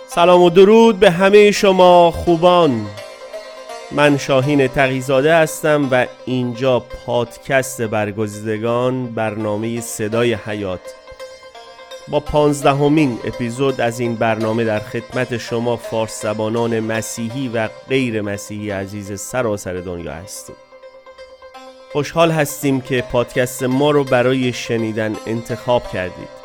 سلام و درود به همه شما خوبان. من شاهین تقی‌زاده هستم و اینجا پادکست برگزیدگان، برنامه صدای حیات. با 15مین اپیزود از این برنامه در خدمت شما فارس زبانان مسیحی و غیر مسیحی عزیز سراسر دنیا هستیم. خوشحال هستیم که پادکست ما رو برای شنیدن انتخاب کردید.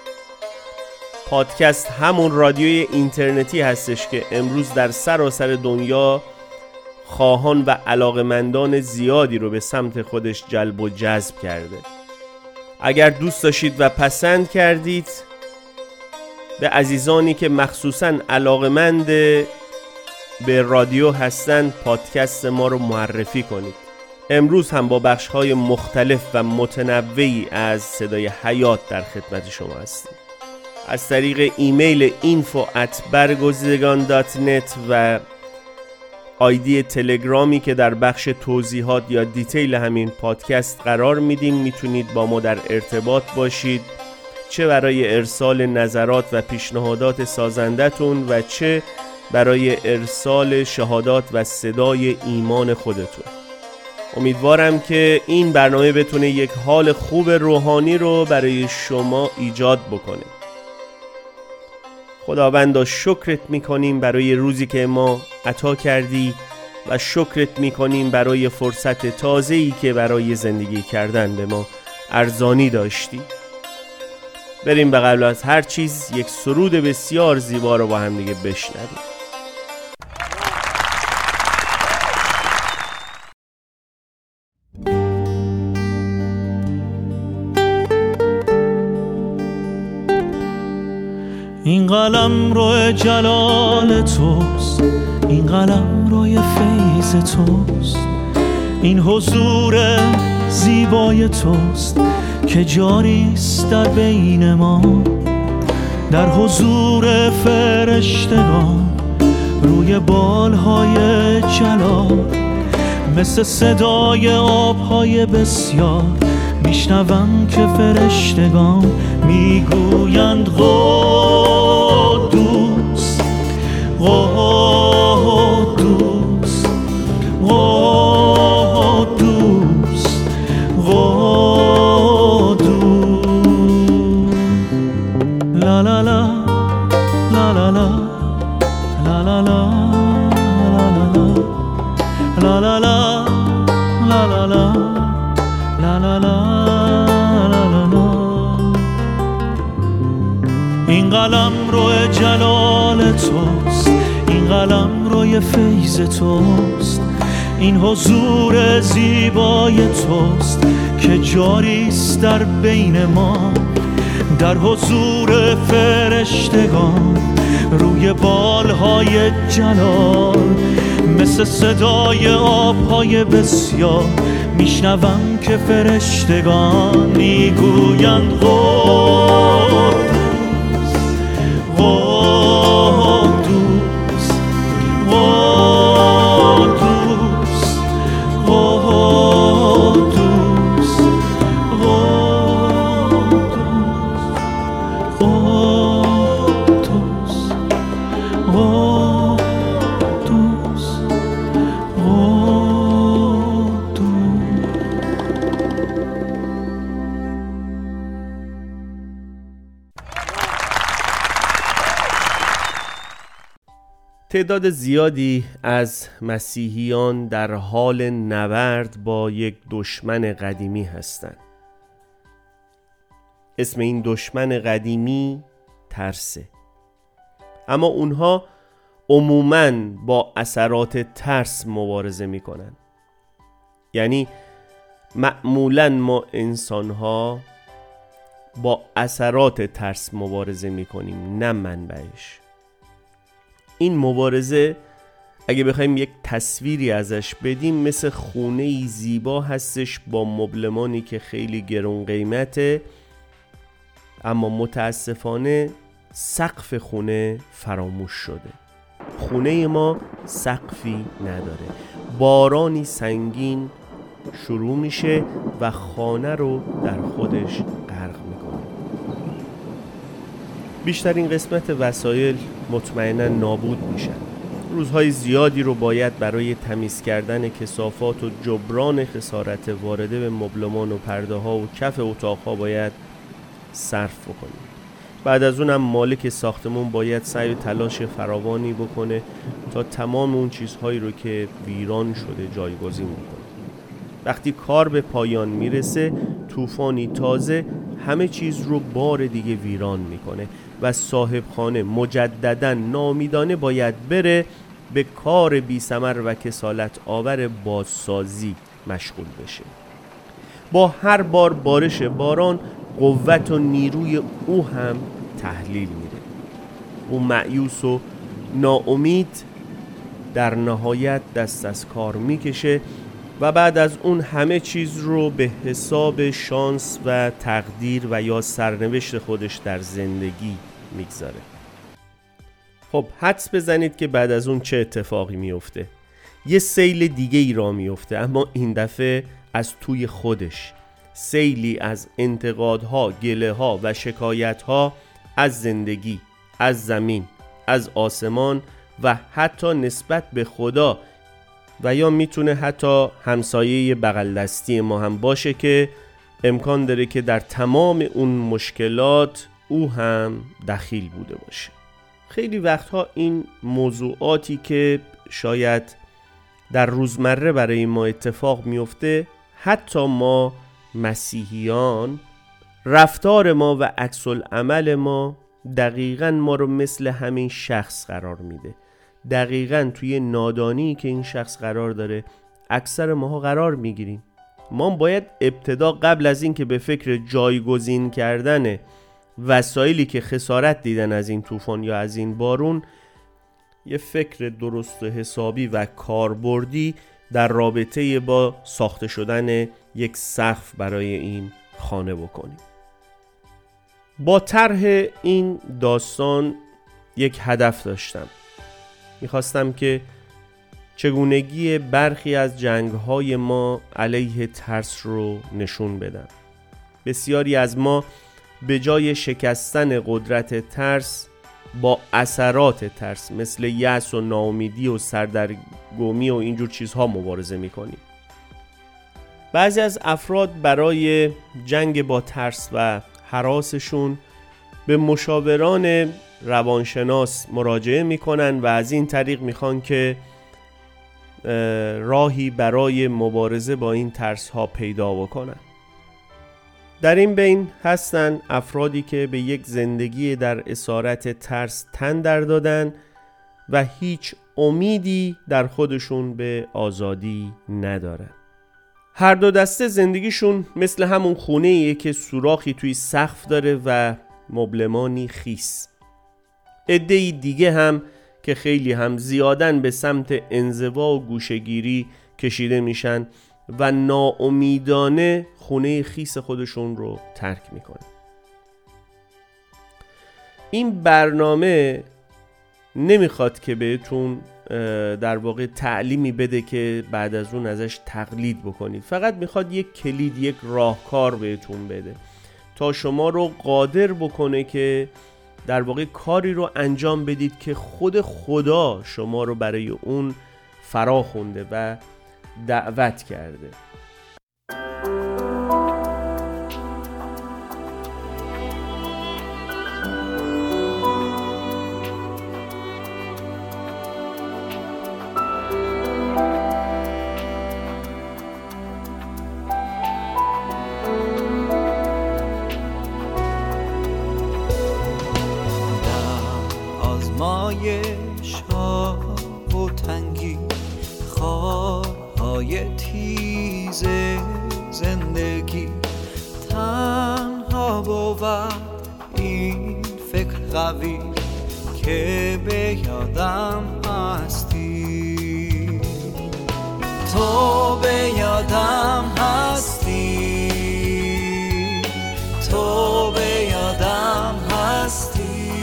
پادکست همون رادیوی اینترنتی هستش که امروز در سراسر دنیا خواهان و علاقمندان زیادی رو به سمت خودش جلب و جذب کرده. اگر دوست داشتید و پسند کردید، به عزیزانی که مخصوصاً علاقمند به رادیو هستند پادکست ما رو معرفی کنید. امروز هم با بخش‌های مختلف و متنوعی از صدای حیات در خدمت شما هستیم. از طریق ایمیل info@bergozidegan.net و آیدی تلگرامی که در بخش توضیحات یا دیتیل همین پادکست قرار میدیم میتونید با ما در ارتباط باشید، چه برای ارسال نظرات و پیشنهادات سازندتون و چه برای ارسال شهادات و صدای ایمان خودتون. امیدوارم که این برنامه بتونه یک حال خوب روحانی رو برای شما ایجاد بکنه. خداوندا شکرت میکنیم برای روزی که ما عطا کردی و شکرت میکنیم برای فرصت تازه‌ای که برای زندگی کردن به ما ارزانی داشتی. بریم به قبل از هر چیز یک سرود بسیار زیبا رو با هم دیگه بشنویم. این قلم روی جلال توست، این قلم روی فیض توست، این حضور زیبای توست که جاریست در بین ما. در حضور فرشتگان روی بالهای جلال، مثل صدای آبهای بسیار میشنوم که فرشتگان میگویند قدوس قدوس قدوس قدوس. لا لا لا لا لا لا لا لا لا لا لا لا لا لا لا لا لا لا. این قلم روی جلال توست، این قلم روی فیض توست، این حضور زیبای توست که جاریست در بین ما. در حضور فرشتگان روی بالهای جلال، مثل صدای آبهای بسیار میشنوم که فرشتگان میگویند قدوس قدوس قدوس قدوس تعداد زیادی از مسیحیان در حال نبرد با یک دشمن قدیمی هستند. اسم این دشمن قدیمی ترسه. اما اونها عموماً با اثرات ترس مبارزه میکنن. یعنی معمولاً ما انسان‌ها با اثرات ترس مبارزه میکنیم، نه منبعش. این مبارزه اگه بخوایم یک تصویری ازش بدیم، مثل خونه‌ای زیبا هستش با مبلمانی که خیلی گران قیمته، اما متاسفانه سقف خونه فراموش شده. خونه ما سقفی نداره، بارانی سنگین شروع میشه و خانه رو در خودش غرق میکنه. بیشترین قسمت وسایل مطمئنا نابود میشن. روزهای زیادی رو باید برای تمیز کردن کثافات و جبران خسارت وارده به مبلمان و پرده ها و کف اتاقها باید صرف بکنیم. بعد از اونم مالک ساختمون باید سعی و تلاش فراوانی بکنه تا تمام اون چیزهایی رو که ویران شده جایگزین بکنه. وقتی کار به پایان میرسه، طوفانی تازه همه چیز رو بار دیگه ویران میکنه و صاحب خانه مجدداً ناامیدانه باید بره به کار بی ثمر و کسالت آور بازسازی مشغول بشه. با هر بار بارش باران قوت و نیروی او هم تحلیل میره. او مایوس و ناامید در نهایت دست از کار میکشه و بعد از اون همه چیز رو به حساب شانس و تقدیر و یا سرنوشت خودش در زندگی میگذاره. خب حدس بزنید که بعد از اون چه اتفاقی میفته. یه سیل دیگه ای را میفته، اما این دفعه از توی خودش. سیلی از انتقادها، گله‌ها و شکایت‌ها از زندگی، از زمین، از آسمان و حتی نسبت به خدا و یا میتونه حتی همسایه بغل دستی ما هم باشه که امکان داره که در تمام اون مشکلات او هم دخیل بوده باشه. خیلی وقتها این موضوعاتی که شاید در روزمره برای ما اتفاق میفته، حتی ما مسیحیان، رفتار ما و عکس العمل ما دقیقاً ما رو مثل همین شخص قرار میده. دقیقاً توی نادانی که این شخص قرار داره اکثر ماها قرار میگیریم. ما باید ابتدا قبل از این که به فکر جایگزین کردن وسایلی که خسارت دیدن از این طوفان یا از این بارون، یه فکر درست و حسابی و کاربردی در رابطه با ساخته شدن یک سقف برای این خانه بکنیم. با طرح این داستان یک هدف داشتم. میخواستم که چگونگی برخی از جنگ‌های ما علیه ترس رو نشون بدم. بسیاری از ما به جای شکستن قدرت ترس با اثرات ترس مثل یأس و ناامیدی و سردرگمی و اینجور چیزها مبارزه میکنیم. بعضی از افراد برای جنگ با ترس و هراسشون به مشاوران روانشناس مراجعه میکنن و از این طریق میخوان که راهی برای مبارزه با این ترس ها پیدا بکنن. در این بین هستن افرادی که به یک زندگی در اسارت ترس تن در دادن و هیچ امیدی در خودشون به آزادی ندارن. هر دو دسته زندگیشون مثل همون خونه‌ایه که سوراخی توی سقف داره و مبلمانی خیس. عده‌ای دیگه هم که خیلی هم زیادن به سمت انزوا و گوشه‌گیری کشیده میشن و ناامیدانه خونه خیس خودشون رو ترک میکنن. این برنامه نمیخواد که بهتون در واقع تعلیمی بده که بعد از اون ازش تقلید بکنید. فقط میخواد یک کلید، یک راهکار بهتون بده تا شما رو قادر بکنه که در واقع کاری رو انجام بدید که خود خدا شما رو برای اون فرا خونده و دعوت کرده. آزمایش ها و تنگی، خارهای تیز زندگی، تنها بود این فکر قوی که به یادم هستی، تو به یادم هستی، تو به یادم هستی.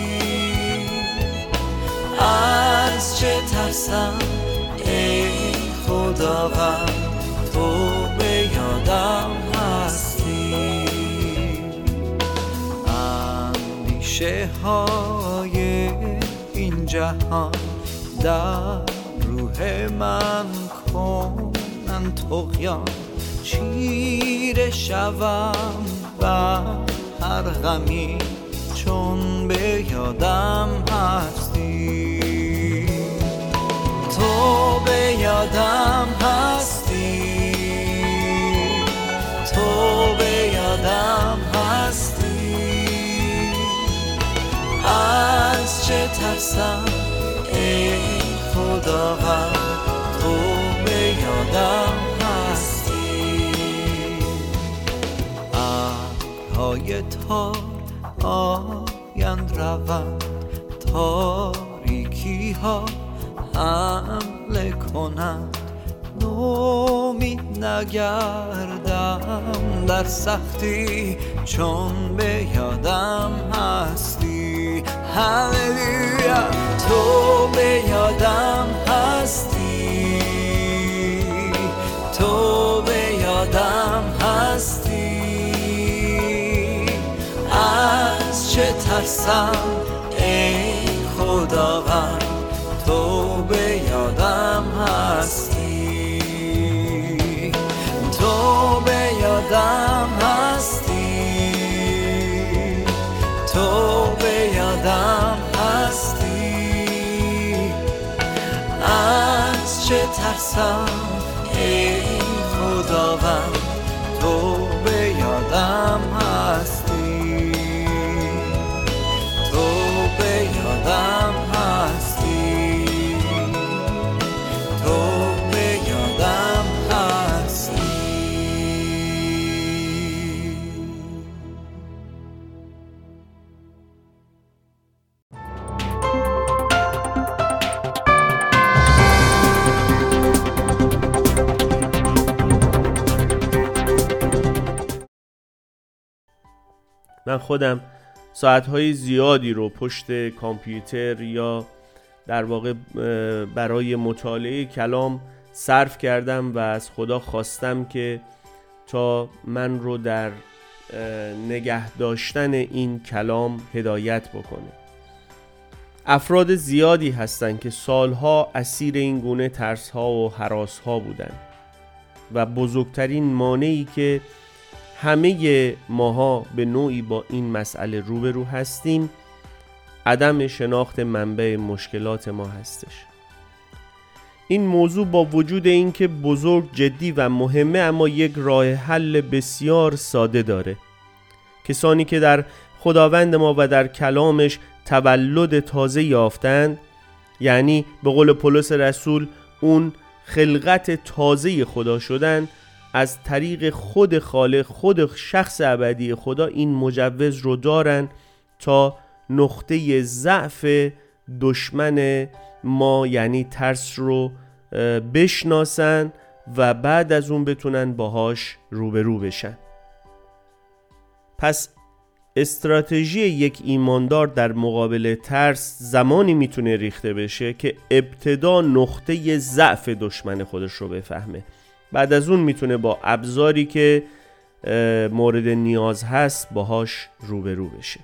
از چه ترسم ای خداوند، تو به یادم هستی. اندیشه ریشه های این جهان در روح من کنن طغیان، چیره شوم و هر غمی چون به یادم هستی. تو به یادم هستی، تو به یادم هستی. از چه ترسم ای خداوند، تو به یادم هستی. ابرهای تار آیند روند، تاریکی ها حمله کنند، نومید نگردم در سختی چون به یادم هستی. هللویا، تو به یادم هستی، تو به یادم هستی. از چه ترسم ای خداوند، تو به یادم هستی، تو به یادم هستی، تو به یادم هستی. از چه ترسم ای خداوند، تو به یادم هستی، تو به یادم هستی، تو به یادم هستی. من خودم ساعتهای زیادی رو پشت کامپیوتر یا در واقع برای مطالعه کلام صرف کردم و از خدا خواستم که تا من رو در نگه داشتن این کلام هدایت بکنه. افراد زیادی هستند که سالها اسیر این گونه ترس‌ها و هراس‌ها بودند و بزرگترین مانعی که همه ماها به نوعی با این مسئله روبرو هستیم عدم شناخت منبع مشکلات ما هستش. این موضوع با وجود این که بزرگ، جدی و مهمه، اما یک راه حل بسیار ساده داره. کسانی که در خداوند ما و در کلامش تولد تازه یافتند، یعنی به قول پولس رسول اون خلقت تازه خدا شدن، از طریق خود خالق، خود شخص ابدی خدا این مجوز رو دارن تا نقطه ضعف دشمن ما یعنی ترس رو بشناسن و بعد از اون بتونن باهاش روبرو بشن. پس استراتژی یک ایماندار در مقابل ترس زمانی میتونه ریخته بشه که ابتدا نقطه ضعف دشمن خودش رو بفهمه. بعد از اون میتونه با ابزاری که مورد نیاز هست باهاش روبرو بشه.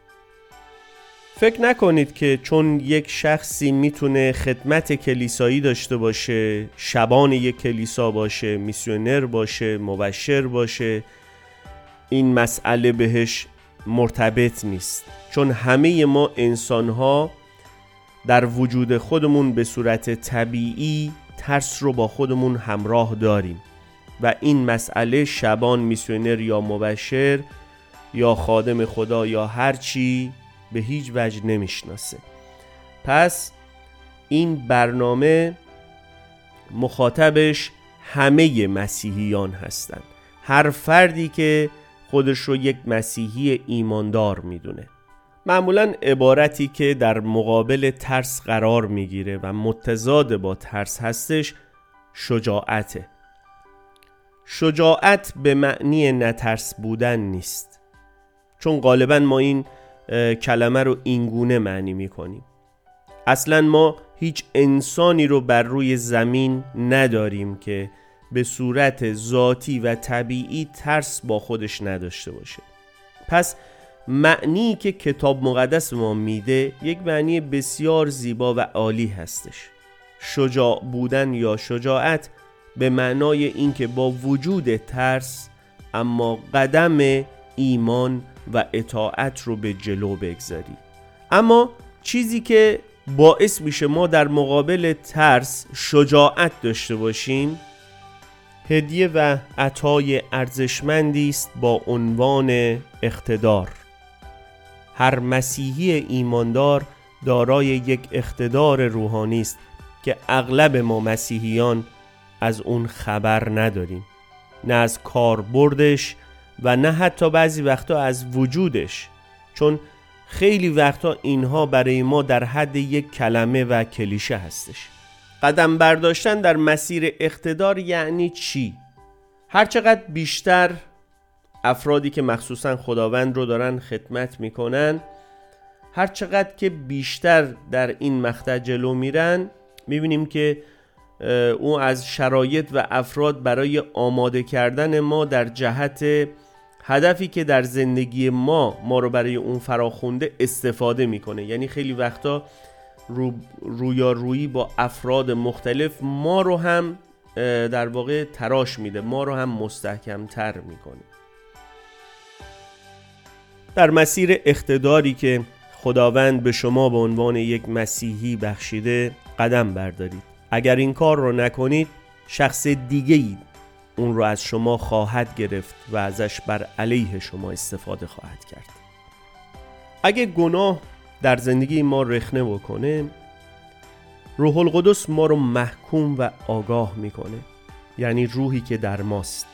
فکر نکنید که چون یک شخصی میتونه خدمت کلیسایی داشته باشه، شبان یک کلیسا باشه، میسیونر باشه، مبشر باشه، این مسئله بهش مرتبط نیست. چون همه ما انسان‌ها در وجود خودمون به صورت طبیعی ترس رو با خودمون همراه داریم و این مسئله شبان، میسیونر یا مبشر یا خادم خدا یا هر چی به هیچ وجه نمیشناسه. پس این برنامه مخاطبش همه مسیحیان هستند، هر فردی که خودش رو یک مسیحی ایماندار میدونه. معمولاً عبارتی که در مقابل ترس قرار میگیره و متضاد با ترس هستش شجاعته. شجاعت به معنی نترس بودن نیست، چون غالباً ما این کلمه رو اینگونه معنی میکنیم. اصلاً ما هیچ انسانی رو بر روی زمین نداریم که به صورت ذاتی و طبیعی ترس با خودش نداشته باشه. پس معنی که کتاب مقدس ما میده یک معنی بسیار زیبا و عالی هستش. شجاع بودن یا شجاعت به معنای این که با وجود ترس اما قدم ایمان و اطاعت رو به جلو بگذاری. اما چیزی که باعث میشه ما در مقابل ترس شجاعت داشته باشیم هدیه و عطای ارزشمندی است با عنوان اقتدار. هر مسیحی ایماندار دارای یک اقتدار روحانی است که اغلب ما مسیحیان از اون خبر نداریم، نه از کاربردش و نه حتی بعضی وقتا از وجودش، چون خیلی وقتا اینها برای ما در حد یک کلمه و کلیشه هستش. قدم برداشتن در مسیر اقتدار یعنی چی؟ هرچقدر بیشتر افرادی که مخصوصا خداوند رو دارن خدمت میکنن، هرچقدر که بیشتر در این مقطع جلو میرن، میبینیم که او از شرایط و افراد برای آماده کردن ما در جهت هدفی که در زندگی ما رو برای اون فراخونده استفاده میکنه. یعنی خیلی وقتا رویارویی با افراد مختلف ما رو هم در واقع تراش میده، ما رو هم مستحکم تر میکنه. در مسیر اقتداری که خداوند به شما به عنوان یک مسیحی بخشیده قدم بردارید. اگر این کار رو نکنید، شخص دیگه‌ای اون رو از شما خواهد گرفت و ازش بر علیه شما استفاده خواهد کرد. اگه گناه در زندگی ما رخنه بکنه، روح القدس ما رو محکوم و آگاه میکنه، یعنی روحی که در ماست.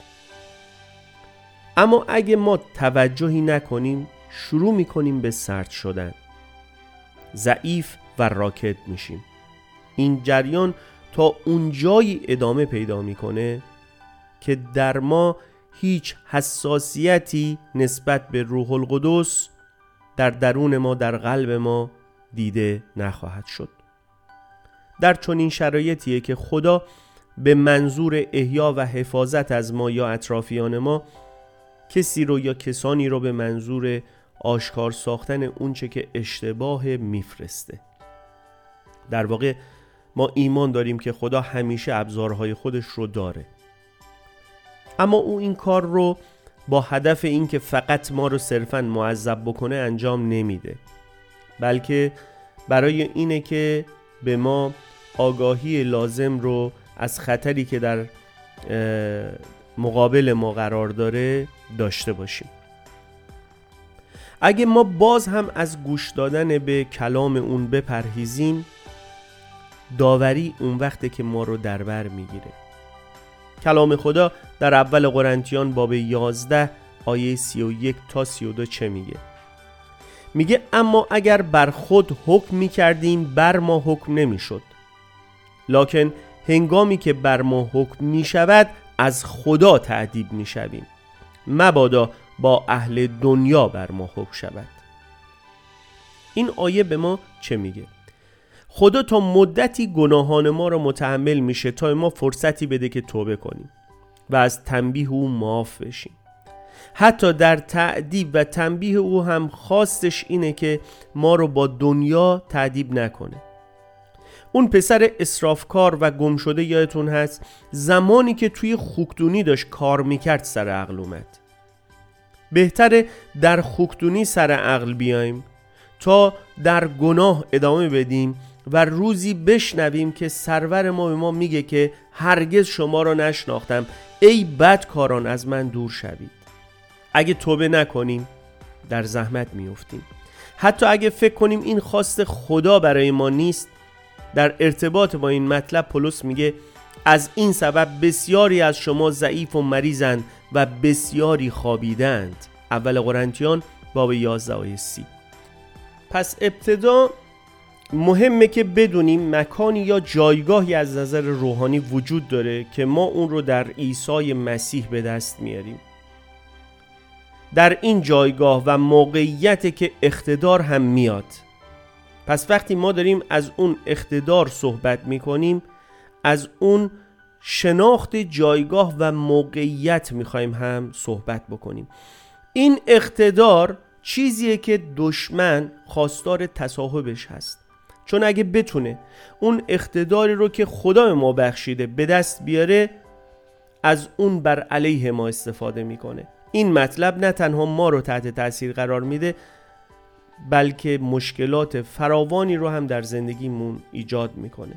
اما اگه ما توجهی نکنیم، شروع میکنیم به سرد شدن، ضعیف و راکد میشیم. این جریان تا اونجایی ادامه پیدا میکنه که در ما هیچ حساسیتی نسبت به روح القدس در درون ما، در قلب ما دیده نخواهد شد. در چنین شرایطیه که خدا به منظور احیا و حفاظت از ما یا اطرافیان ما کسی رو یا کسانی رو به منظور آشکار ساختن اونچه که اشتباه میفرسته. در واقع ما ایمان داریم که خدا همیشه ابزارهای خودش رو داره، اما او این کار رو با هدف این که فقط ما رو صرفاً معذب بکنه انجام نمیده، بلکه برای اینه که به ما آگاهی لازم رو از خطری که در مقابل ما قرار داره داشته باشیم. اگه ما باز هم از گوش دادن به کلام اون بپرهیزیم، داوری اون وقته که ما رو در بر میگیره. کلام خدا در اول قرنتیان باب 11 آیه 31 تا 32 چه میگه؟ میگه اما اگر بر خود حکم میکردیم بر ما حکم نمیشد، لکن هنگامی که بر ما حکم میشود از خدا تأدیب میشویم، مبادا با اهل دنیا بر ما حکم شود. این آیه به ما چه میگه؟ خدا تا مدتی گناهان ما را متحمل میشه تا ما فرصتی بده که توبه کنیم و از تنبیه او معاف بشیم. حتی در تأدیب و تنبیه او هم خواستش اینه که ما رو با دنیا تأدیب نکنه. اون پسر اسرافکار و گم شده یادتون هست زمانی که توی خوکدونی داشت کار میکرد سر عقل اومد. بهتره در خوکدونی سر عقل بیایم تا در گناه ادامه بدیم و روزی بشنویم که سرور ما به ما میگه که هرگز شما را نشناختم، ای بدکاران از من دور شوید. اگه توبه نکنیم در زحمت میافتیم. حتی اگه فکر کنیم این خواست خدا برای ما نیست، در ارتباط با این مطلب پولس میگه از این سبب بسیاری از شما ضعیف و مریضند و بسیاری خوابیدند. اول قرنتیان باب 11 آیه 30. پس ابتدا مهمه که بدونیم مکانی یا جایگاهی از نظر روحانی وجود داره که ما اون رو در عیسی مسیح به دست میاریم. در این جایگاه و موقعیت که اقتدار هم میاد. پس وقتی ما داریم از اون اقتدار صحبت میکنیم، از اون شناخت جایگاه و موقعیت میخوایم هم صحبت بکنیم. این اقتدار چیزیه که دشمن خواستار تصاحبش هست، چون اگه بتونه اون اقتداری رو که خدا به ما بخشیده به دست بیاره، از اون بر علیه ما استفاده میکنه. این مطلب نه تنها ما رو تحت تاثیر قرار میده، بلکه مشکلات فراوانی رو هم در زندگیمون ایجاد میکنه.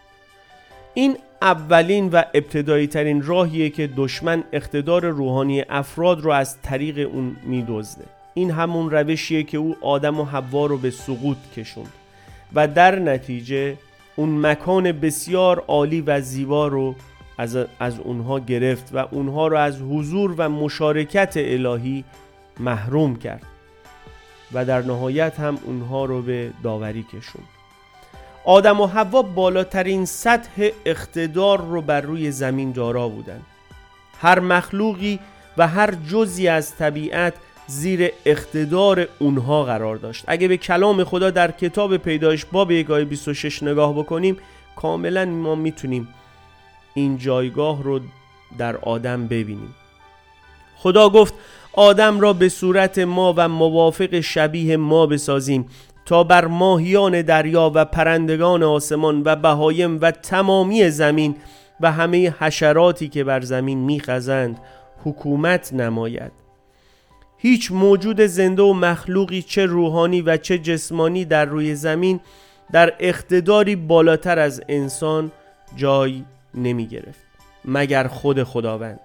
این اولین و ابتدایی ترین راهیه که دشمن اقتدار روحانی افراد رو از طریق اون میدزده. این همون روشیه که او آدم و حوا رو به سقوط کشوند و در نتیجه اون مکان بسیار عالی و زیبا رو از اونها گرفت و اونها رو از حضور و مشارکت الهی محروم کرد و در نهایت هم اونها رو به داوری کشوند. آدم و حوا بالاترین سطح اقتدار رو بر روی زمین دارا بودند. هر مخلوقی و هر جزئی از طبیعت زیر اقتدار اونها قرار داشت. اگه به کلام خدا در کتاب پیدایش باب 1 آیه 26 نگاه بکنیم، کاملا ما میتونیم این جایگاه رو در آدم ببینیم. خدا گفت آدم را به صورت ما و موافق شبیه ما بسازیم تا بر ماهیان دریا و پرندگان آسمان و بهایم و تمامی زمین و همه حشراتی که بر زمین میخزند حکومت نماید. هیچ موجود زنده و مخلوقی چه روحانی و چه جسمانی در روی زمین در اقتداری بالاتر از انسان جای نمی گرفت مگر خود خداوند.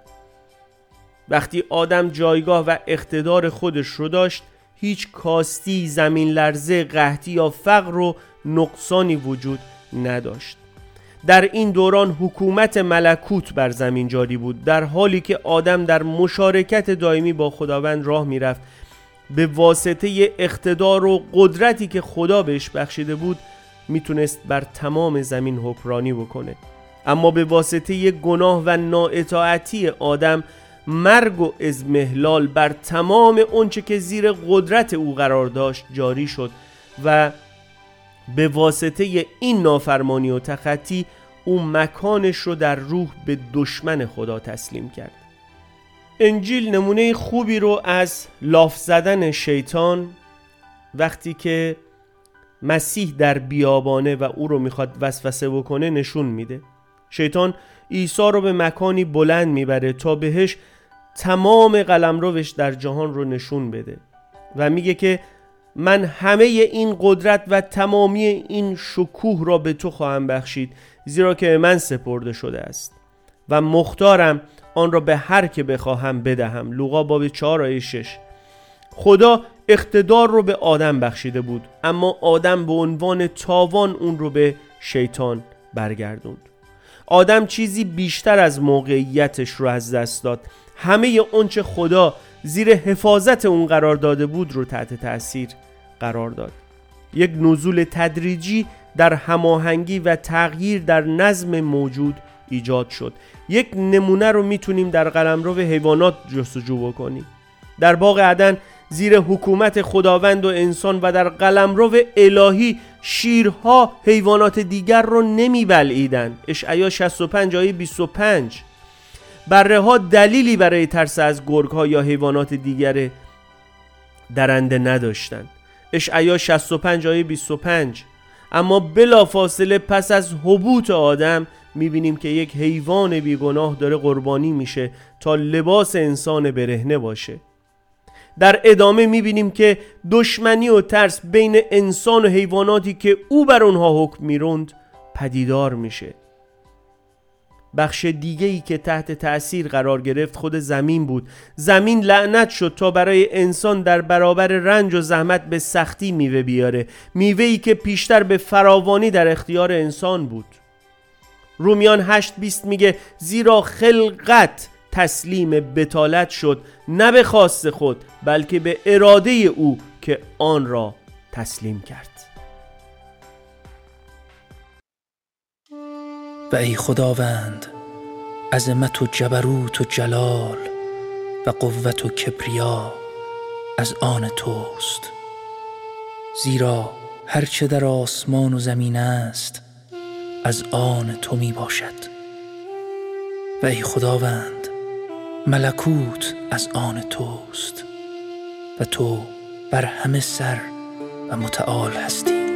وقتی آدم جایگاه و اقتدار خودش رو داشت، هیچ کاستی، زمین لرزه، قحطی یا فقر و نقصانی وجود نداشت. در این دوران حکومت ملکوت بر زمین جاری بود، در حالی که آدم در مشارکت دائمی با خداوند راه میرفت. به واسطه اقتدار و قدرتی که خدا بهش بخشیده بود میتونست بر تمام زمین حکمرانی بکنه، اما به واسطه گناه و نااطاعتی آدم مرگ و اضمحلال بر تمام اونچه که زیر قدرت او قرار داشت جاری شد و به واسطه این نافرمانی و تخطی او مکانش رو در روح به دشمن خدا تسلیم کرد. انجیل نمونه خوبی رو از لاف زدن شیطان وقتی که مسیح در بیابانه و او رو میخواد وسوسه بکنه نشون میده. شیطان عیسی رو به مکانی بلند میبره تا بهش تمام قلمروش در جهان رو نشون بده و میگه که من همه این قدرت و تمامی این شکوه را به تو خواهم بخشید، زیرا که من سپرده شده است و مختارم آن را به هر که بخواهم بدهم. لوقا باب 4 آیه 6. خدا اقتدار رو به آدم بخشیده بود، اما آدم به عنوان تاوان اون رو به شیطان برگردوند. آدم چیزی بیشتر از موقعیتش رو از دست داد. همه اونچه خدا زیر حفاظت اون قرار داده بود رو تحت تأثیر قرار داد. یک نزول تدریجی در هماهنگی و تغییر در نظم موجود ایجاد شد. یک نمونه رو میتونیم در قلمرو حیوانات جستجو بکنیم. در باغ عدن زیر حکومت خداوند و انسان و در قلمرو الهی شیرها حیوانات دیگر رو نمیبلعیدن. اشعیا 65 آیه 25. بره ها دلیلی برای ترس از گرگ ها یا حیوانات دیگر درنده نداشتند. اشعیا 65 آیه 25. اما بلافاصله پس از هبوط آدم میبینیم که یک حیوان بیگناه داره قربانی میشه تا لباس انسان برهنه باشه. در ادامه میبینیم که دشمنی و ترس بین انسان و حیواناتی که او بر اونها حکم میروند پدیدار میشه. بخش دیگه‌ای که تحت تأثیر قرار گرفت خود زمین بود. زمین لعنت شد تا برای انسان در برابر رنج و زحمت به سختی میوه بیاره، میوه‌ای که پیشتر به فراوانی در اختیار انسان بود. رومیان 8:20 میگه زیرا خلقت تسلیم بتالت شد، نه به خواست خود بلکه به اراده او که آن را تسلیم کرد. و ای خداوند، عظمت و جبروت و جلال و قوت و کبریا از آن توست، زیرا هرچه در آسمان و زمین است از آن تو می باشد. و ای خداوند، ملکوت از آن توست و تو بر همه سر و متعال هستی.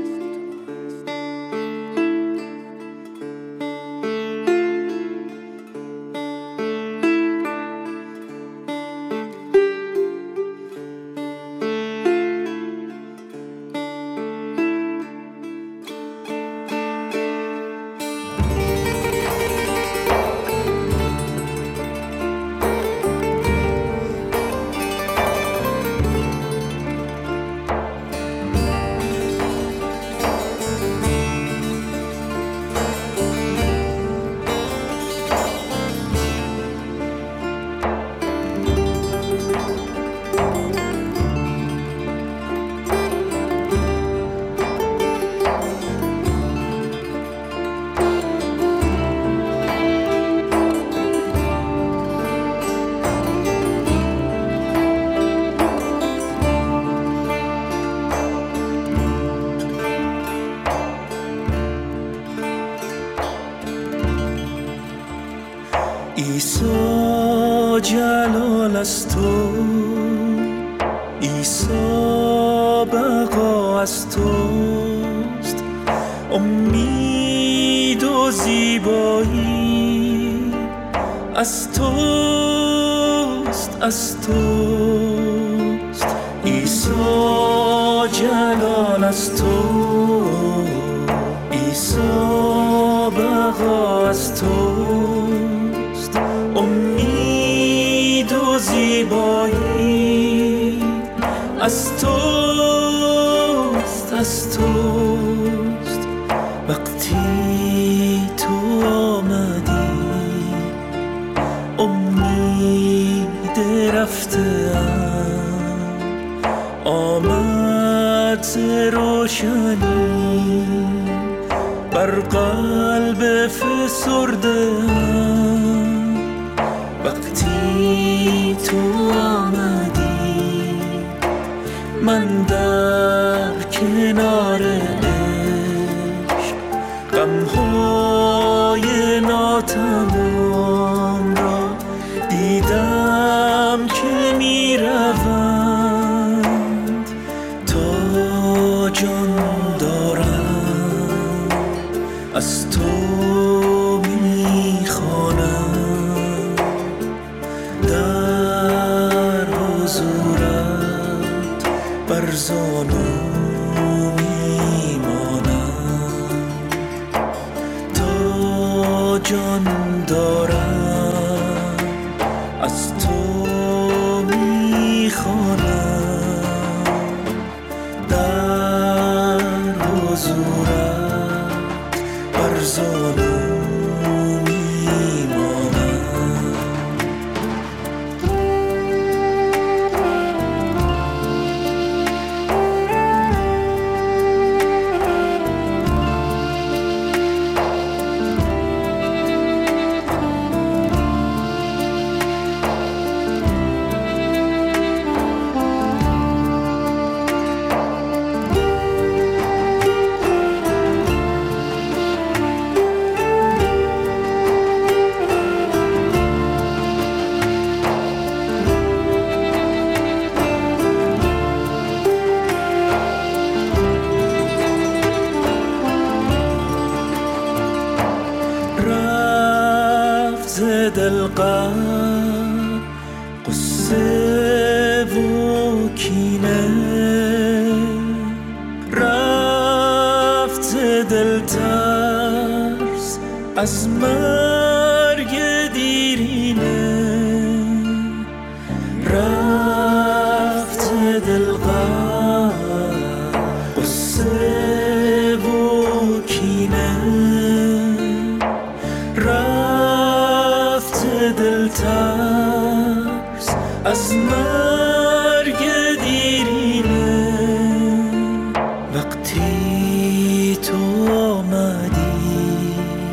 عیسی جلال از تو، عیسی بقا از توست، امید و زیبایی از توست، از توست. عیسی جلال از تو، عیسی بقا از توست، امید و زیبایی از توست، از توست. وقتی تو آمدی امید رفته‌ام آمد ز روشنی بر قلب فسرده‌ام. وقتی تو آمدی من در کنار عشق غم‌های ناتمام را دیدم که می روند تا جان دارم از تو می خوانم در حضورت بر زانو می مانم تا جان دارم از تو می خوانم در حضورت بر زانو می مانم. رفت ز دل غم قصه و کینه، رفت ز دل ترس از مرگ دیرینه، رفت ز دل غم قصه و کینه، رفت دل ترس از مرگ دیرینه. وقتی تو آمدی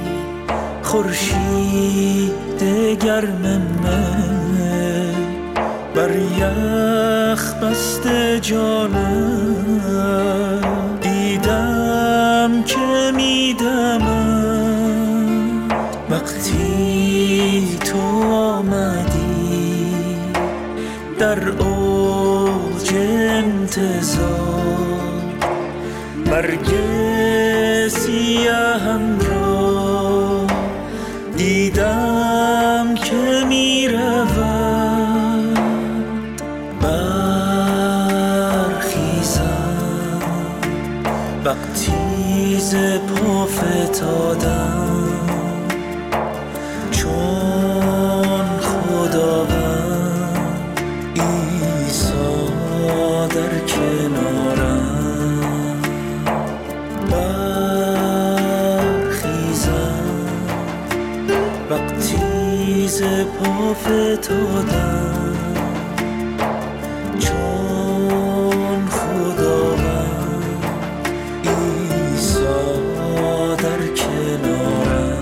خورشید گرم من بر یخ بسته جانم دیدم که میدمم. وقتی تو آمدی در اوج انتظار مرگ سیاهم را دیدم که می رود برخیزم وقتی ز پا فتادم چون خداوند عیسی در کنارم برخیزم وقتی ز پا فتادم چون خداوند عیسی در کنارم.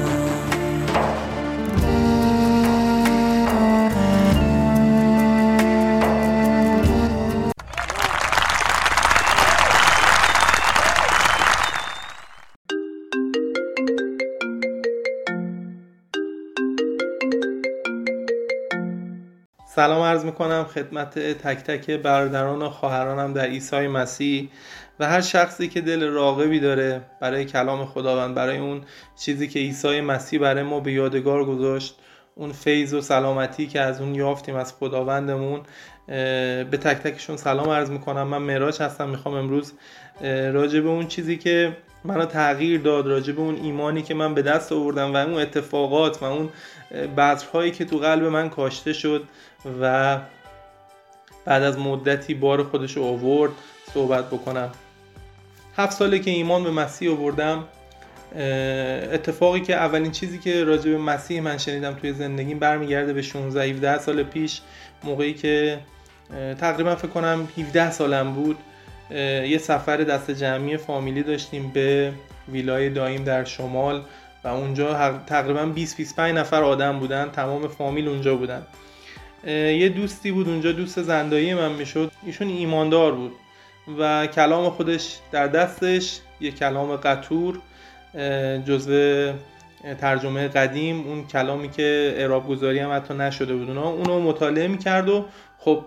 سلام عرض میکنم خدمت تک تک برادران و خواهرانم در عیسی مسیح و هر شخصی که دل راغبی داره برای کلام خداوند، برای اون چیزی که عیسی مسیح برای ما به یادگار گذاشت، اون فیض و سلامتی که از اون یافتیم از خداوندمون. به تک تکشون سلام عرض میکنم. من معراج هستم. میخوام امروز راجع به اون چیزی که منو تغییر داد، راجع به اون ایمانی که من به دست آوردم و اون اتفاقات و اون بذرهایی که تو قلب من کاشته شد و بعد از مدتی بار خودش رو آورد صحبت بکنم. 7 ساله که ایمان به مسیح آوردم. اتفاقی که اولین چیزی که راجع به مسیح من شنیدم توی زندگیم برمیگرده به 16-17 سال پیش، موقعی که تقریبا فکر کنم 17 سالم بود. یه سفر دست جمعی فامیلی داشتیم به ویلای دایم در شمال و اونجا تقریبا 20-25 نفر آدم بودن، تمام فامیل اونجا بودن. یه دوستی بود اونجا، دوست زندایی من میشد. ایشون ایماندار بود و کلام خودش در دستش، یه کلام قطور جزو ترجمه قدیم، اون کلامی که اعراب گذاری هم حتی نشده بود، اونو مطالعه میکرد و خب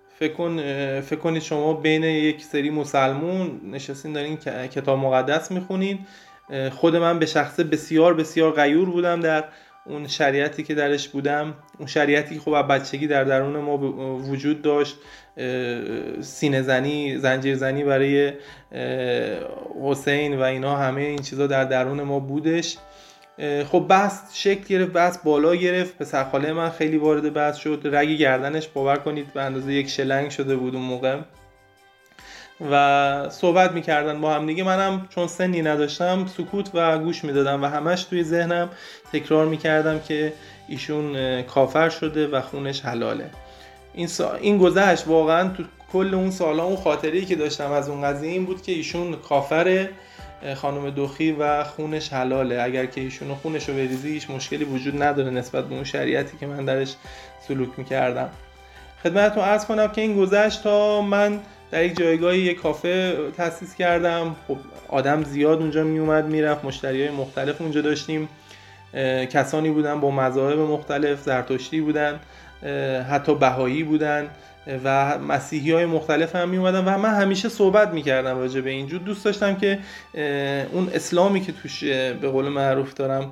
فکر کنید شما بین یک سری مسلمون نشستین دارین کتاب مقدس میخونین. خود من به شخصه بسیار بسیار غیور بودم در اون شریعتی که درش بودم، اون شریعتی که خب از بچگی در درون ما وجود داشت. سینه زنی، زنجیر زنی برای حسین و اینا، همه این چیزا در درون ما بودش. خب بحث شکل گرفت، بحث بالا گرفت. پسرخاله من خیلی وارد بحث شد. رگ گردنش باور کنید به اندازه یک شلنگ شده بود اون موقع و صحبت میکردن با هم دیگه. منم چون سنی نداشتم سکوت و گوش میدادم و همش توی ذهنم تکرار میکردم که ایشون کافر شده و خونش حلاله. این گذشت. واقعا تو کل اون سالها اون خاطره‌ای که داشتم از اون قضیه این بود که ایشون کافره، خانم دخی، و خونش حلاله. اگر که ایشونو خونشو بریزی هیچ مشکلی وجود نداره نسبت به اون شریعتی که من درش سلوک میکردم. خدمتتون عرض کنم که این گذشت تا من در یک جایگاهی یک کافه تأسیس کردم. خب آدم زیاد اونجا می اومد میرفت، مشتریای مختلف اونجا داشتیم. کسانی بودن با مذاهب مختلف، زرتشتی بودن، حتی بهایی بودن و مسیحی های مختلف هم می اومدن و من همیشه صحبت می کردم راجع به اینجور. دوست داشتم که اون اسلامی که توش به قول معروف دارم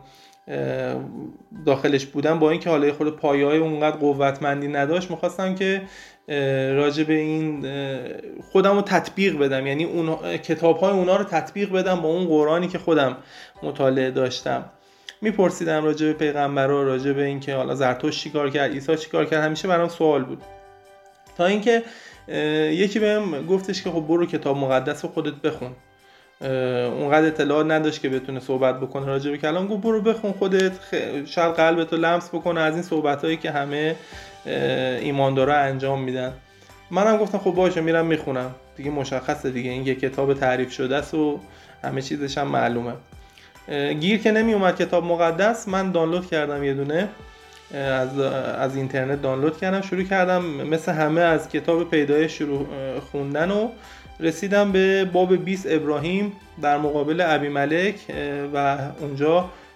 داخلش بودم، با اینکه حالا خود پایه‌های اونقدر قوتمندی نداشت، می‌خواستم که راجع به این خودم رو تطبیق بدم، یعنی اون کتاب‌های اونا رو تطبیق بدم با اون قرآنی که خودم مطالعه داشتم. میپرسیدم راجع به پیغمبرها، راجع به اینکه حالا زرتشت چیکار کرد، عیسی چیکار کرد، همیشه برام سوال بود. تا اینکه یکی بهم گفتش که خب برو کتاب مقدس رو خودت بخون. اونقدر اطلاعات نداشت که بتونه صحبت بکنه راجع به کلام. گفت برو بخون خودت، شاید قلبتو لمس بکنه از این صحبتایی که همه ایماندارا انجام میدن. منم گفتم خب باشه میرم میخونم دیگه، مشخصه دیگه این یه کتاب تعریف شده است و همه چیزش هم معلومه. گیر که نمی اومد کتاب مقدس، من دانلود کردم یه دونه از اینترنت دانلود کردم، شروع کردم مثل همه از کتاب پیدایش شروع خوندن و رسیدم به باب 20 ابراهیم در مقابل ابیملک و اونجا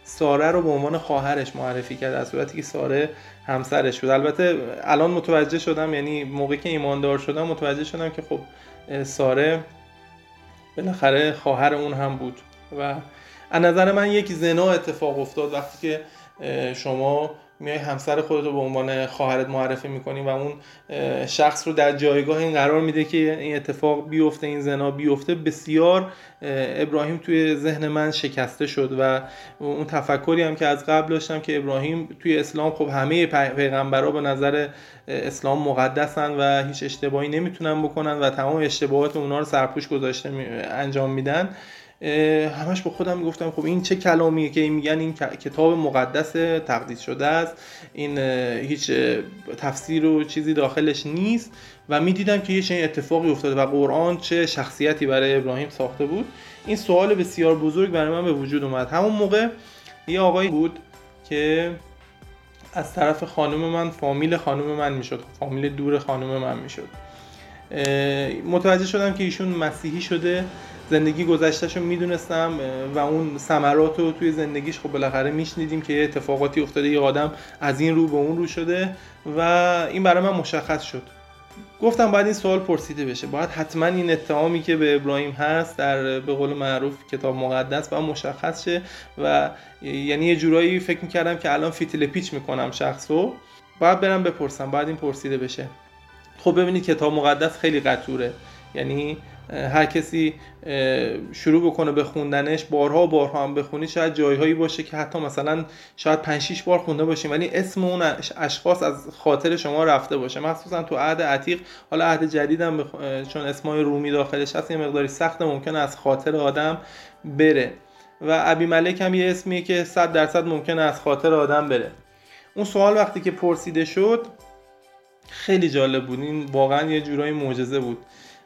ساره رو به عنوان خواهرش معرفی کرد، در صورتی که ساره همسرش بود. البته الان متوجه شدم، یعنی موقعی که ایماندار شدم متوجه شدم که خب ساره بالاخره خواهر اون هم بود. و از نظر من یک زنا اتفاق افتاد وقتی که شما میای همسر خودت رو به عنوان خواهرت معرفی میکنی و اون شخص رو در جایگاه این قرار میده که این اتفاق بیفته، این زنا بیفته. بسیار ابراهیم توی ذهن من شکسته شد و اون تفکری هم که از قبل داشتم که ابراهیم توی اسلام خب همه پیغمبرها به نظر اسلام مقدسن و هیچ اشتباهی نمیتونن بکنن و تمام اشتباهات اونا رو سرپوش گذاشته انجام میدن. همش با خودم میگفتم خب این چه کلامیه که میگن این کتاب مقدس تقدیس شده است، این هیچ تفسیر و چیزی داخلش نیست. و میدیدم که یه چنین اتفاقی افتاده و قرآن چه شخصیتی برای ابراهیم ساخته بود. این سوال بسیار بزرگ برای من به وجود اومد. همون موقع یه آقایی بود که از طرف خانم من فامیل خانم من میشد، فامیل دور خانم من میشد. متوجه شدم که ایشون مسیحی شده، زندگی گذشته‌شو میدونستم و اون ثمرات رو توی زندگیش خب بالاخره میشنیدیم که اتفاقاتی افتاده، یه آدم از این رو به اون رو شده و این برای من مشخص شد. گفتم باید این سوال پرسیده بشه، باید حتما این اتهامی که به ابراهیم هست در به قول معروف کتاب مقدس باید مشخص شه و یعنی یه جورایی فکر میکردم که الان فیتیل پیچ میکنم شخصو، باید برم بپرسم، باید این پرسیده بشه. خب ببینید کتاب مقدس خیلی قطوره، یعنی هر کسی شروع بکنه به خوندنش بارها هم بخونی شاید جایهایی باشه که حتی مثلا شاید 5-6 بار خونده باشیم ولی اسم اون اشخاص از خاطر شما رفته باشه، مخصوصا تو عهد عتیق. حالا عهد جدیدم چون اسمای رومی داخلش هست یه مقداری سخته، ممکنه از خاطر آدم بره و ابی ملک هم یه اسمیه که 100% ممکنه از خاطر آدم بره. اون سوال وقتی که پرسیده شد خیلی جالب بود، این واقعا یه جورایی معجزه بود.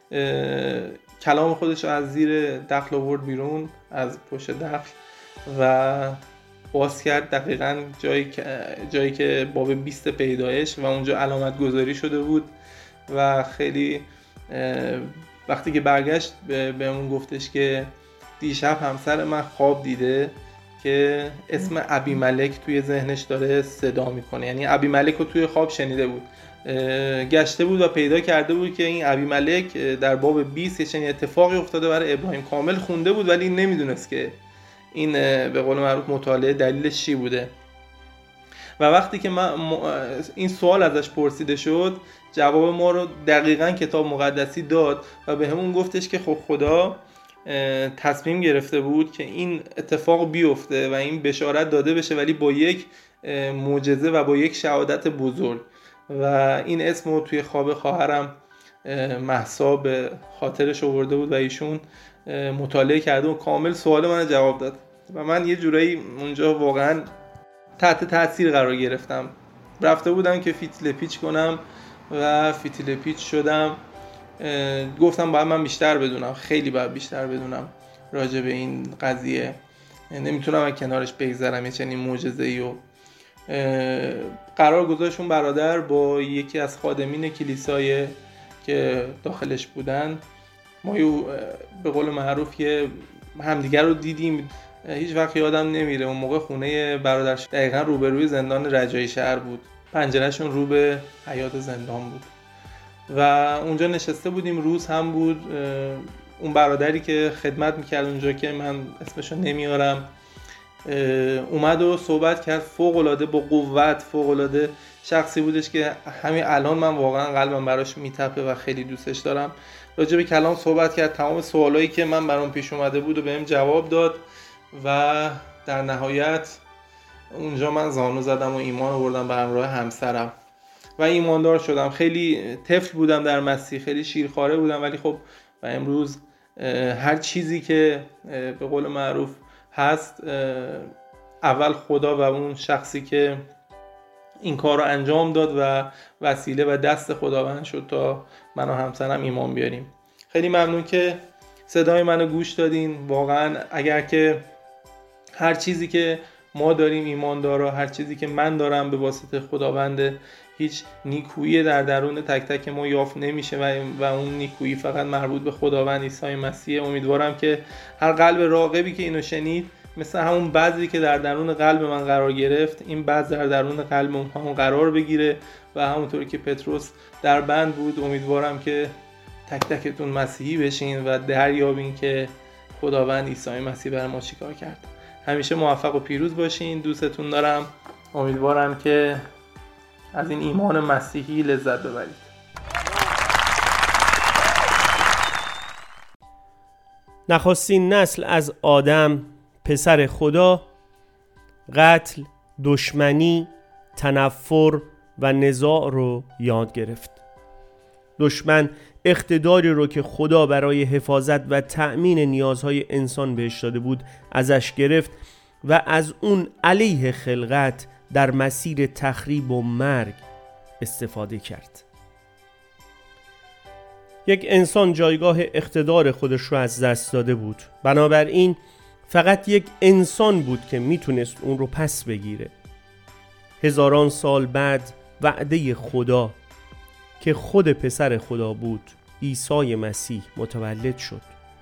کلام خودش از زیر دخل آورد بیرون، از پشت دخل و باز کرد دقیقاً جایی که باب 20 پیدایش و اونجا علامت گذاری شده بود و خیلی وقتی که برگشت بهمون گفتش که دیشب همسر من خواب دیده که اسم ابی ملک توی ذهنش داره صدا میکنه، یعنی ابی ملک رو توی خواب شنیده بود، گشته بود و پیدا کرده بود که این ابی ملک در باب 20 یه چنین اتفاقی افتاده برای ابراهیم. کامل خونده بود ولی نمیدونست که این به قول معروف مطالعه دلیلش چی بوده. و وقتی که این سوال ازش پرسیده شد جواب ما رو دقیقاً کتاب مقدسی داد و به همون گفتش که خب خدا تصمیم گرفته بود که این اتفاق بیفته و این بشارت داده بشه ولی با یک معجزه و با یک شهادت بزرگ. و این اسمو توی خواب خواهرم مهسا به خاطرش آورده بود و ایشون مطالعه کرده و کامل سوال من جواب داد و من یه جورایی اونجا واقعا تحت تاثیر قرار گرفتم. رفته بودم که فیتیل پیچ کنم و فیتیل پیچ شدم. گفتم باید من بیشتر بدونم، خیلی باید بیشتر بدونم راجع به این قضیه، نمیتونم از کنارش بگذرم. یه چنین معجزه‌ای و قرار گذاشت اون برادر با یکی از خادمین کلیسای که داخلش بودن، ما به قول معروف که همدیگر رو دیدیم. هیچ وقت یادم نمیره اون موقع خونه برادرش دقیقا روبروی زندان رجایی شهر بود، پنجرهشون رو به حیاط زندان بود و اونجا نشسته بودیم. روز هم بود، اون برادری که خدمت میکرد اونجا که من اسمشو نمیارم اومد و صحبت کرد، فوق‌العاده با قوت، فوق‌العاده شخصی بودش که همین الان من واقعا قلبم براش میتپه و خیلی دوستش دارم. راجع به کلام صحبت کرد، تمام سوالایی که من برام پیش اومده بود و بهم جواب داد و در نهایت اونجا من زانو زدم و ایمان آوردم به همراه همسرم و ایماندار شدم. خیلی طفل بودم در مسیح، خیلی شیرخواره بودم ولی خب و امروز هر چیزی که به قول معروف هست اول خدا و اون شخصی که این کار رو انجام داد و وسیله و دست خداوند شد تا من و همسرم ایمان بیاریم. خیلی ممنون که صدای منو گوش دادین. واقعا اگر که هر چیزی که ما داریم ایماندارا، هر چیزی که من دارم به واسطه خداوند، هیچ نیکویی در درون تک تک ما یافت نمیشه و اون نیکویی فقط مربوط به خداوند عیسی مسیح. امیدوارم که هر قلب راغبی که اینو شنید مثل همون بذری که در درون قلب من قرار گرفت، این بذر در درون قلب اونها هم قرار بگیره و همونطوری که پتروس در بند بود، امیدوارم که تک تکتون مسیحی بشین و دریابین که خداوند عیسی مسیح برای ما چیکار کرد. همیشه موفق و پیروز باشین. دوستتون دارم. امیدوارم که از این ایمان مسیحی لذت ببرید. نخستین نسل از آدم، پسر خدا، قتل، دشمنی، تنفر و نزاع رو یاد گرفت. دشمن اقتداری رو که خدا برای حفاظت و تأمین نیازهای انسان بهش داده بود ازش گرفت و از اون علیه خلقت در مسیر تخریب و مرگ استفاده کرد. یک انسان جایگاه اقتدار خودش رو از دست داده بود، بنابراین فقط یک انسان بود که میتونست اون رو پس بگیره. هزاران سال بعد وعده خدا که خود پسر خدا بود، عیسی مسیح، متولد شد.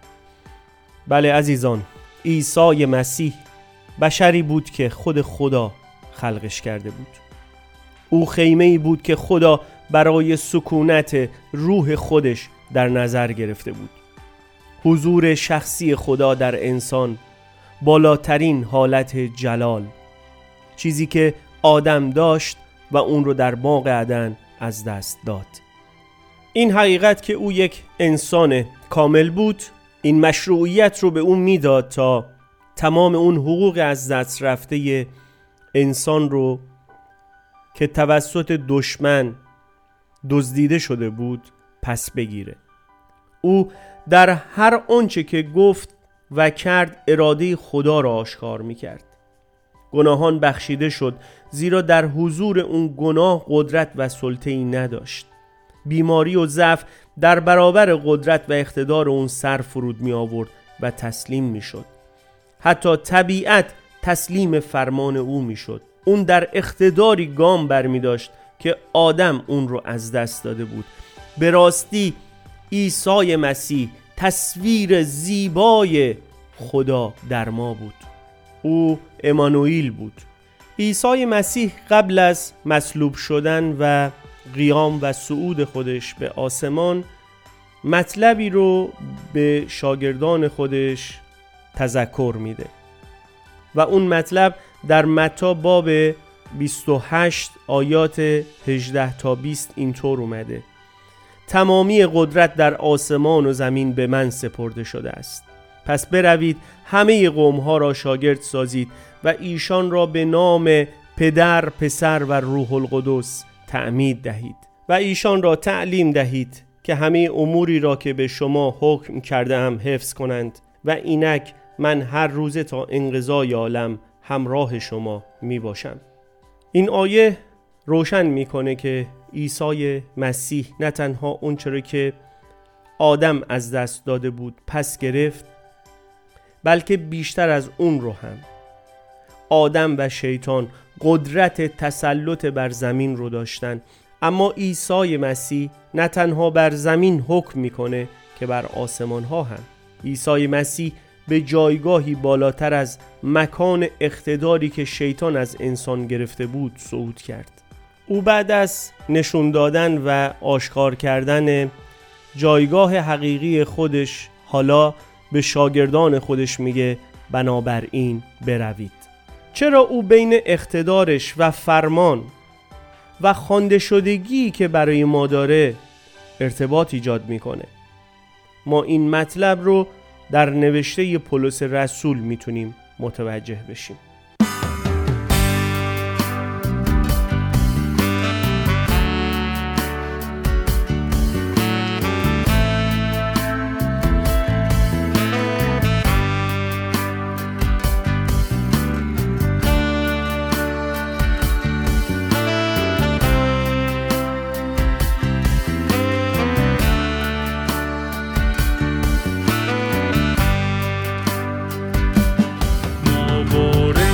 بله عزیزان، عیسی مسیح بشری بود که خود خدا خلقش کرده بود. او خیمه‌ای بود که خدا برای سکونت روح خودش در نظر گرفته بود. حضور شخصی خدا در انسان، بالاترین حالت جلال، چیزی که آدم داشت و اون رو در باغ عدن از دست داد. این حقیقت که او یک انسان کامل بود، این مشروعیت رو به اون میداد تا تمام اون حقوق از دست رفته انسان رو که توسط دشمن دزدیده شده بود پس بگیره. او در هر آنچه که گفت و کرد اراده خدا را آشکار میکرد. گناهان بخشیده شد، زیرا در حضور اون گناه قدرت و سلطه‌ای نداشت. بیماری و ضعف در برابر قدرت و اقتدار اون سر فرود می آورد و تسلیم می شد. حتی طبیعت تسلیم فرمان او می شد. اون در اقتداری گام بر می داشت که آدم اون رو از دست داده بود. به راستی عیسی مسیح تصویر زیبای خدا در ما بود. او امانوئیل بود. عیسی مسیح قبل از مصلوب شدن و قیام و صعود خودش به آسمان مطلبی رو به شاگردان خودش تذکر میده و اون مطلب در متی باب 28 آیات 18 تا 20 اینطور اومده: تمامی قدرت در آسمان و زمین به من سپرده شده است. پس بروید همه قوم‌ها را شاگرد سازید و ایشان را به نام پدر، پسر و روح القدس تعمید دهید و ایشان را تعلیم دهید که همه اموری را که به شما حکم کرده ام حفظ کنند و اینک من هر روز تا انقضای عالم همراه شما می باشم. این آیه روشن میکنه که عیسی مسیح نه تنها اون چرا که آدم از دست داده بود پس گرفت، بلکه بیشتر از اون رو هم. آدم و شیطان قدرت تسلط بر زمین رو داشتن، اما عیسی مسیح نه تنها بر زمین حکم میکنه که بر آسمان ها هم. عیسی مسیح به جایگاهی بالاتر از مکان اقتداری که شیطان از انسان گرفته بود صعود کرد. او بعد از نشون دادن و آشکار کردن جایگاه حقیقی خودش حالا به شاگردان خودش میگه بنابراین بروید. چرا او بین اقتدارش و فرمان و خوانده شدگی که برای ما داره ارتباط ایجاد میکنه؟ ما این مطلب رو در نوشته پولس رسول میتونیم متوجه بشیم. بار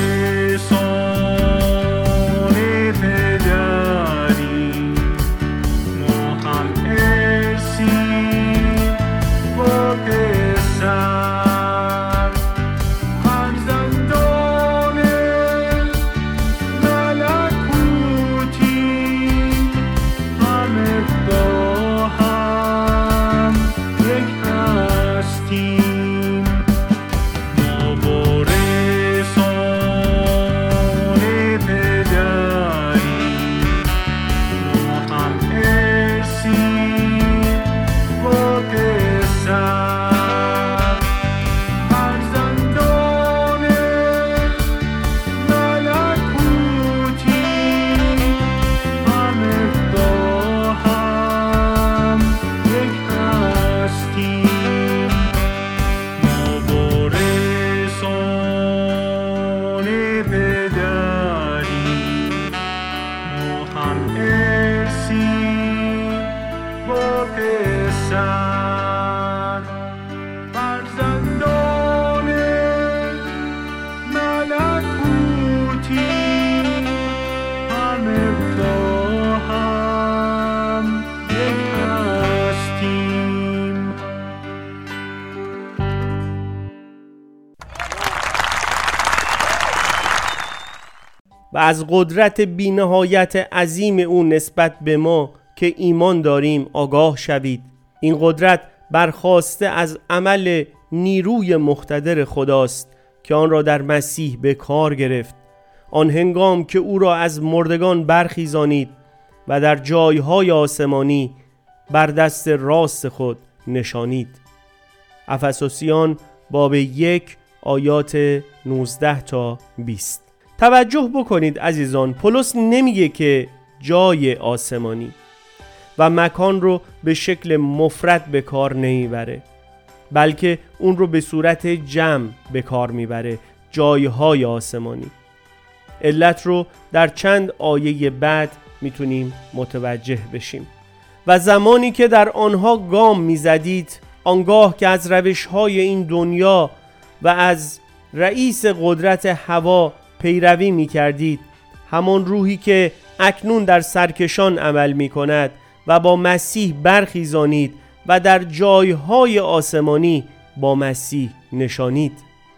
و از قدرت بی‌نهایت عظیم او نسبت به ما که ایمان داریم آگاه شوید. این قدرت برخاسته از عمل نیروی مقتدر خداست که آن را در مسیح به کار گرفت، آن هنگام که او را از مردگان برخیزانید و در جایهای آسمانی بر دست راست خود نشانید. افسوسیان باب 1 آیات 19 تا 20. توجه بکنید عزیزان، پولس نمیگه که جای آسمانی و مکان رو به شکل مفرد به کار نمیبره، بلکه اون رو به صورت جمع به کار میبره، جایهای آسمانی. علت رو در چند آیه بعد میتونیم متوجه بشیم. و زمانی که در آنها گام میزدید، آنگاه که از روشهای این دنیا و از رئیس قدرت هوا پیروی میکردید، همان روحی که اکنون در سرکشان عمل میکند و با مسیح برخیزانید و در جایهای آسمانی با مسیح نشانید.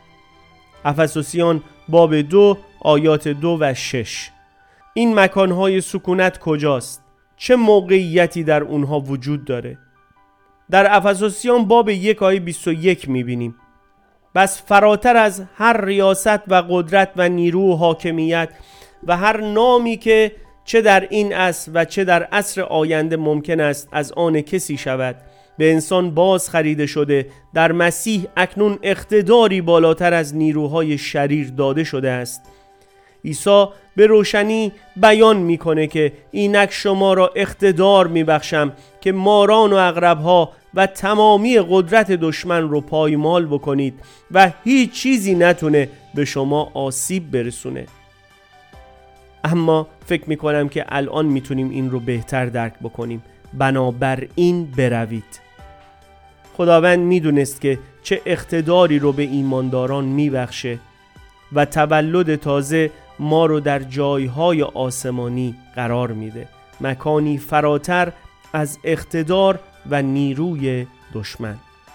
افسوسیان باب 2 آیات 2 و 6. این مکانهای سکونت کجاست؟ چه موقعیتی در اونها وجود داره؟ در افسوسیان باب 1 آیه 21 میبینیم: بس فراتر از هر ریاست و قدرت و نیرو و حاکمیت و هر نامی که چه در این عصر و چه در عصر آینده ممکن است از آن کسی شود، به انسان باز خریده شده در مسیح اکنون اقتداری بالاتر از نیروهای شریر داده شده است. عیسی به روشنی بیان میکنه که اینک شما را اقتدار میبخشم که ماران و عقربها و تمامی قدرت دشمن رو پایمال بکنید و هیچ چیزی نتونه به شما آسیب برسونه. اما فکر میکنم که الان میتونیم این رو بهتر درک بکنیم. بنابراین بروید. خداوند میدونست که چه اقتداری رو به ایمانداران میبخشه و تولد تازه ما رو در جایهای آسمانی قرار میده، مکانی فراتر از اقتدار و نیروی دشمن.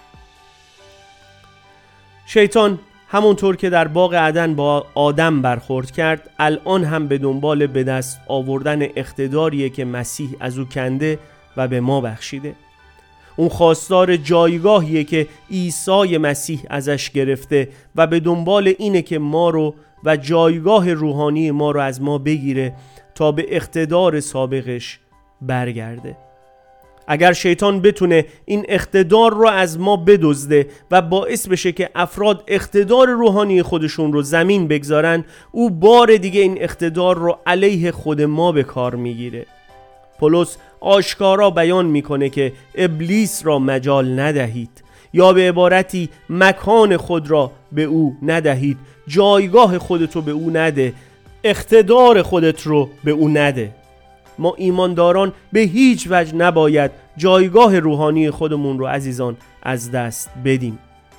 شیطان همونطور که در باغ عدن با آدم برخورد کرد، الان هم به دنبال به دست آوردن اقتداریه که مسیح از او کنده و به ما بخشیده. اون خواستار جایگاهیه که عیسی مسیح ازش گرفته و به دنبال اینه که ما رو و جایگاه روحانی ما رو از ما بگیره تا به اقتدار سابقش برگرده. اگر شیطان بتونه این اقتدار رو از ما بدزده و باعث بشه که افراد اقتدار روحانی خودشون رو زمین بگذارن، او بار دیگه این اقتدار رو علیه خود ما به کار میگیره. پولس آشکارا بیان میکنه که ابلیس را مجال ندهید، یا به عبارتی مکان خود را به او ندهید، جایگاه خودت رو به او نده، اقتدار خودت رو به او نده. ما ایمانداران به هیچ وجه نباید جایگاه روحانی خودمون رو عزیزان از دست بدیم.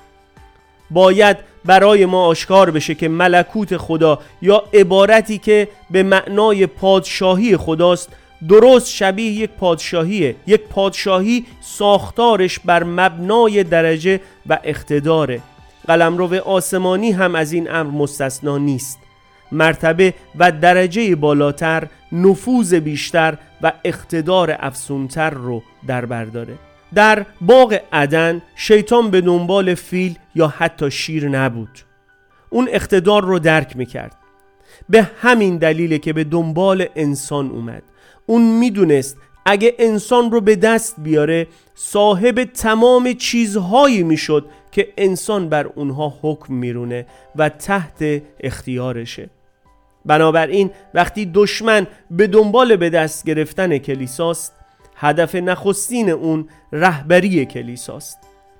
باید برای ما آشکار بشه که ملکوت خدا یا عبارتی که به معنای پادشاهی خداست درست شبیه یک پادشاهیه. یک پادشاهی ساختارش بر مبنای درجه و اقتداره. قلمرو آسمانی هم از این امر مستثنا نیست. مرتبه و درجه بالاتر، نفوذ بیشتر و اقتدار افزونتر رو در بر داره. در باغ عدن شیطان به دنبال فیل یا حتی شیر نبود. اون اقتدار رو درک میکرد. به همین دلیله که به دنبال انسان اومد. اون میدونست اگه انسان رو به دست بیاره صاحب تمام چیزهایی میشد که انسان بر اونها حکم میرونه و تحت اختیارشه. بنابراین وقتی دشمن به دنبال به دست گرفتن کلیساست، هدف نخستین اون رهبری کلیساست.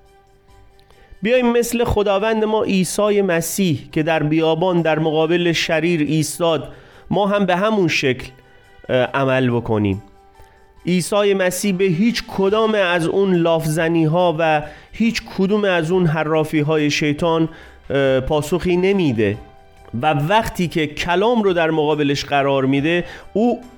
بیاییم مثل خداوند ما عیسی مسیح که در بیابان در مقابل شریر ایستاد، ما هم به همون شکل عمل بکنیم. عیسی مسیح به هیچ کدام از اون لافزنی ها و هیچ کدوم از اون حرافی های شیطان پاسخی نمیده و وقتی که کلام رو در مقابلش قرار میده، او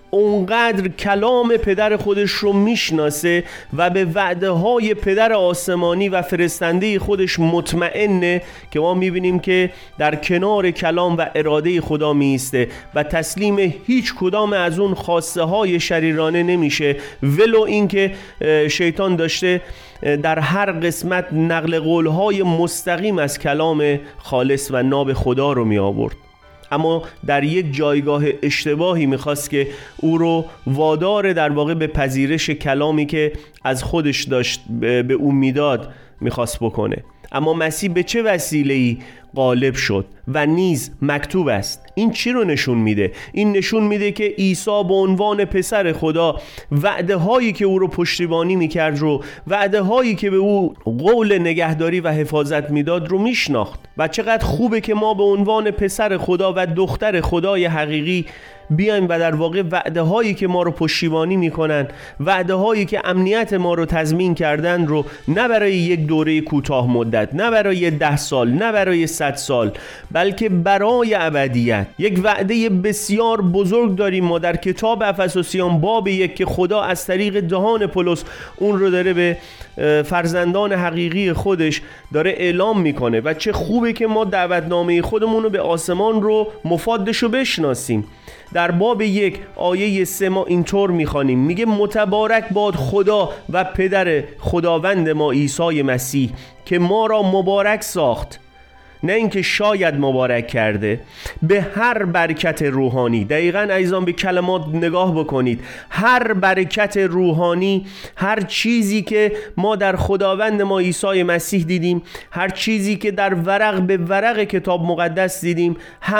اونقدر کلام پدر خودش رو میشناسه و به وعده های پدر آسمانی و فرستنده خودش مطمئنه که ما میبینیم که در کنار کلام و اراده خدا میسته و تسلیم هیچ کدام از اون خواسته های شریرانه نمیشه، ولو اینکه شیطان داشته در هر قسمت نقل قولهای مستقیم از کلام خالص و ناب خدا رو می آورد. اما در یک جایگاه اشتباهی میخواست که او رو وادار در واقع به پذیرش کلامی که از خودش داشت به او میداد میخواست بکنه. اما مسیح به چه وسیله‌ای غالب شد و نیز مکتوب است. این چی رو نشون میده؟ این نشون میده که عیسی به عنوان پسر خدا وعده هایی که او رو پشتیبانی میکرد رو، وعده هایی که به او قول نگهداری و حفاظت میداد رو میشناخت. و چقدر خوبه که ما به عنوان پسر خدا و دختر خدای حقیقی بیایم و در واقع وعده هایی که ما رو پشتیبانی میکنن، وعده هایی که امنیت ما رو تضمین کردن رو نه برای یک دوره کوتاه مدت، نه برای 10 سال، نه برای 100 سال، بلکه برای ابدیت یک وعده بسیار بزرگ داریم ما در کتاب افسوسیان باب 1 که خدا از طریق دهان پولس اون رو داره به فرزندان حقیقی خودش داره اعلام میکنه. و چه خوبه که ما دعوتنامه خودمون رو به آسمان رو مفادش رو بشناسیم. در باب 1 آیه 3 ما اینطور میخوانیم، میگه متبارک باد خدا و پدر خداوند ما عیسی مسیح که ما را مبارک ساخت، نه اینکه شاید مبارک کرده، به هر برکت روحانی. دقیقاً عزیزان به کلمات نگاه بکنید، هر برکت روحانی، هر چیزی که ما در خداوند ما عیسی مسیح دیدیم، هر چیزی که در ورق به ورق کتاب مقدس دیدیم،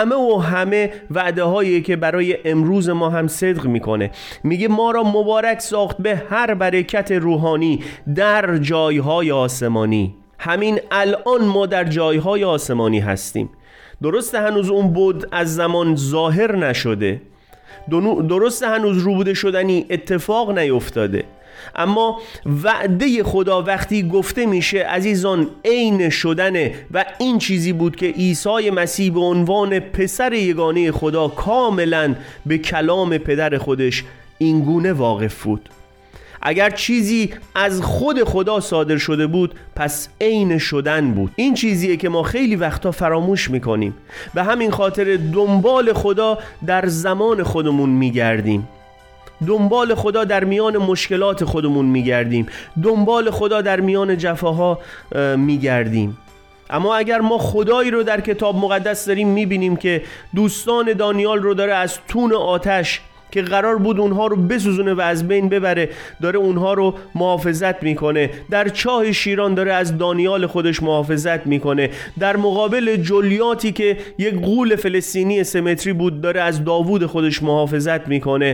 همه وعده هایی که برای امروز ما هم صدق میکنه. میگه ما را مبارک ساخت به هر برکت روحانی در جایهای آسمانی. همین الان ما در جایهای آسمانی هستیم. درسته هنوز اون بود از زمان ظاهر نشده، درسته هنوز روبوده شدنی اتفاق نیفتاده، اما وعده خدا وقتی گفته میشه عزیزان عین شدنه. و این چیزی بود که عیسی مسیح به عنوان پسر یگانه خدا کاملا به کلام پدر خودش اینگونه واقف بود. اگر چیزی از خود خدا صادر شده بود پس عین شدن بود. این چیزیه که ما خیلی وقتا فراموش میکنیم. به همین خاطر دنبال خدا در زمان خودمون میگردیم، دنبال خدا در میان مشکلات خودمون میگردیم، دنبال خدا در میان جفاها میگردیم. اما اگر ما خدایی رو در کتاب مقدس داریم میبینیم که دوستان دانیال رو داره از تون آتش که قرار بود اونها رو بسوزونه و از بین ببره داره اونها رو محافظت میکنه، در چاه شیران داره از دانیال خودش محافظت میکنه، در مقابل جلیاتی که یک غول فلسطینی سمتری بود داره از داوود خودش محافظت میکنه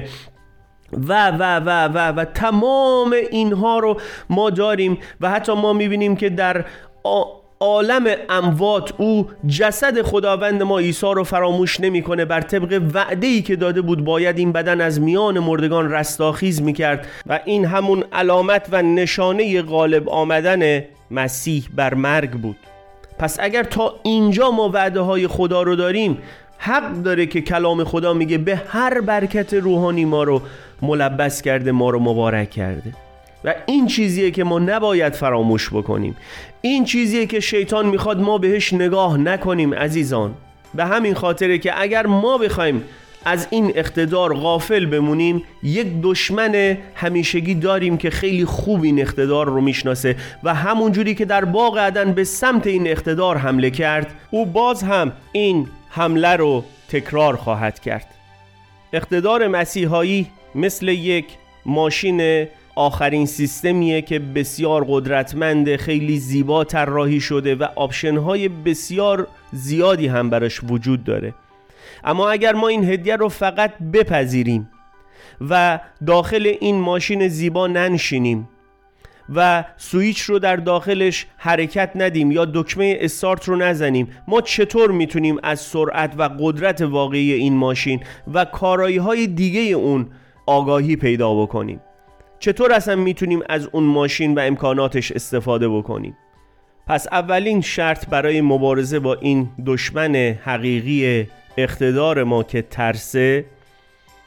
و تمام اینها رو ما داریم. و حتی ما میبینیم که در عالم اموات او جسد خداوند ما عیسی رو فراموش نمیکنه. بر طبق وعده‌ای که داده بود باید این بدن از میان مردگان رستاخیز میکرد و این همون علامت و نشانه غالب آمدن مسیح بر مرگ بود. پس اگر تا اینجا ما وعده های خدا رو داریم، حق داره که کلام خدا میگه به هر برکت روحانی ما رو ملبس کرده، ما رو مبارک کرده. و این چیزیه که ما نباید فراموش بکنیم. این چیزیه که شیطان میخواد ما بهش نگاه نکنیم عزیزان. به همین خاطره که اگر ما بخوایم از این اقتدار غافل بمونیم، یک دشمن همیشگی داریم که خیلی خوب این اقتدار رو میشناسه و همون جوری که در باغ عدن به سمت این اقتدار حمله کرد، او باز هم این حمله رو تکرار خواهد کرد. اقتدار مسیحایی مثل یک ماشین آخرین سیستمیه که بسیار قدرتمنده، خیلی زیبا طراحی شده و آپشن‌های بسیار زیادی هم براش وجود داره. اما اگر ما این هدیه رو فقط بپذیریم و داخل این ماشین زیبا ننشینیم و سویچ رو در داخلش حرکت ندیم یا دکمه استارت رو نزنیم، ما چطور میتونیم از سرعت و قدرت واقعی این ماشین و کارایی‌های دیگه اون آگاهی پیدا بکنیم؟ چطور اصلا میتونیم از اون ماشین و امکاناتش استفاده بکنیم؟ پس اولین شرط برای مبارزه با این دشمن حقیقی اقتدار ما که ترسه،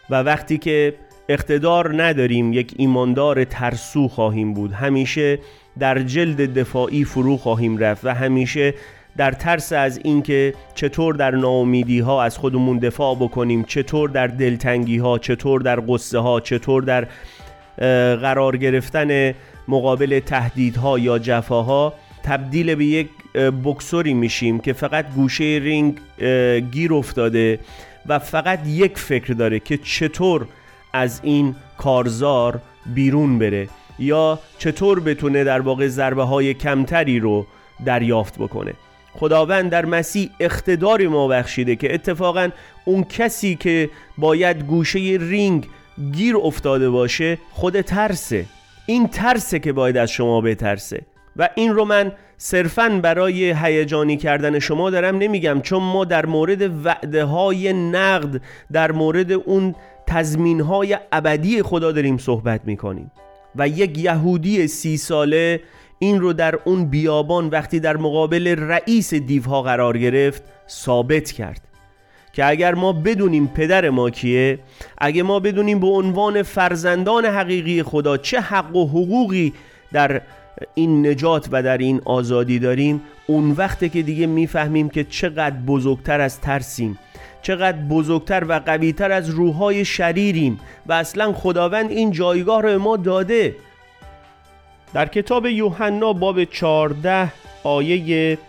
و وقتی که اقتدار نداریم یک ایماندار ترسو خواهیم بود، همیشه در جلد دفاعی فرو خواهیم رفت و همیشه در ترس از اینکه چطور در ناامیدی ها از خودمون دفاع بکنیم، چطور در دلتنگی ها، چطور در غصه ها، چطور در قرار گرفتن مقابل تهدیدها یا جفاها تبدیل به یک بوکسوری میشیم که فقط گوشه رینگ گیر افتاده و فقط یک فکر داره که چطور از این کارزار بیرون بره یا چطور بتونه در واقع ضربه های کمتری رو دریافت بکنه. خداوند در مسیح اقتداری ما بخشیده که اتفاقا اون کسی که باید گوشه رینگ گیر افتاده باشه خود ترسه. این ترسه که باید از شما بترسه و این رو من صرفاً برای هیجانی کردن شما دارم نمیگم، چون ما در مورد وعده های نقد، در مورد اون تضمین های ابدی خدا داریم صحبت میکنیم و یک یهودی 30 ساله این رو در اون بیابان وقتی در مقابل رئیس دیوها قرار گرفت ثابت کرد که اگر ما بدونیم پدر ما کیه، اگه ما بدونیم به عنوان فرزندان حقیقی خدا چه حق و حقوقی در این نجات و در این آزادی داریم، اون وقته که دیگه میفهمیم که چقدر بزرگتر از ترسیم، چقدر بزرگتر و قویتر از روح‌های شریریم و اصلا خداوند این جایگاه رو ما داده. در کتاب یوحنا باب 14 آیه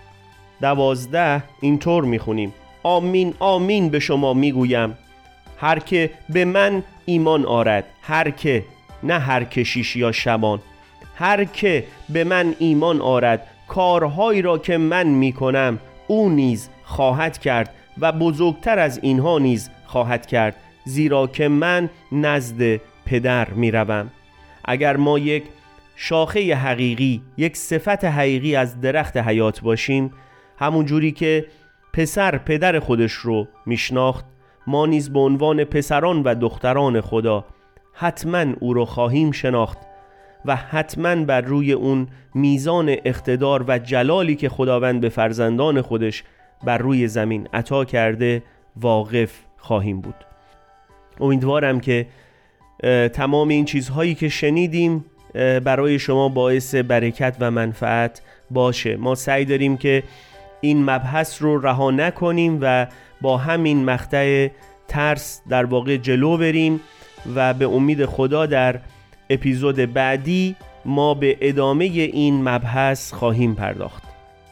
12 اینطور میخونیم: آمین آمین به شما میگویم هر که به من ایمان آرد، هر که، نه هر کشیش یا شبان، هر که به من ایمان آرد کارهایی را که من میکنم او نیز خواهد کرد و بزرگتر از اینها نیز خواهد کرد، زیرا که من نزد پدر میروم. اگر ما یک شاخه حقیقی، یک صفت حقیقی از درخت حیات باشیم، همون جوری که پسر پدر خودش رو میشناخت، ما نیز به عنوان پسران و دختران خدا حتما او رو خواهیم شناخت و حتما بر روی اون میزان اقتدار و جلالی که خداوند به فرزندان خودش بر روی زمین عطا کرده واقف خواهیم بود. امیدوارم که تمام این چیزهایی که شنیدیم برای شما باعث برکت و منفعت باشه. ما سعی داریم که این مبحث رو رها نکنیم و با همین مقطع ترس در واقع جلو بریم و به امید خدا در اپیزود بعدی ما به ادامه این مبحث خواهیم پرداخت.